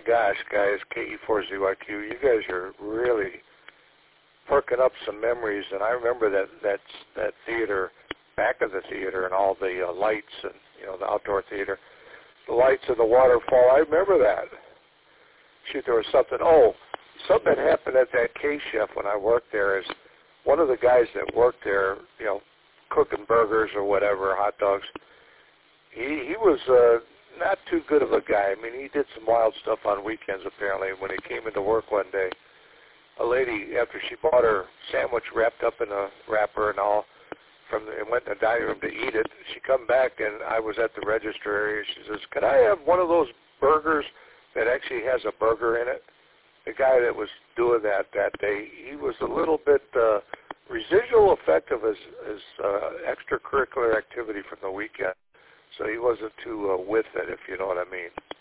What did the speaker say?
gosh, guys, KE4ZYQ, you guys are really perking up some memories. And I remember that theater, back of the theater, and all the lights and, the outdoor theater, the lights and the waterfall. I remember that. Shoot, there was something that happened at that K-Chef when I worked there is one of the guys that worked there, cooking burgers or whatever, hot dogs, he was not too good of a guy. I mean, he did some wild stuff on weekends, apparently. When he came into work one day, a lady, after she bought her sandwich wrapped up in a wrapper and all, and went in the dining room to eat it, she come back, and I was at the register area. She says, "Could I have one of those burgers that actually has a burger in it?" The guy that was doing that day, he was a little bit residual effect of his extracurricular activity from the weekend, so he wasn't too with it, if you know what I mean.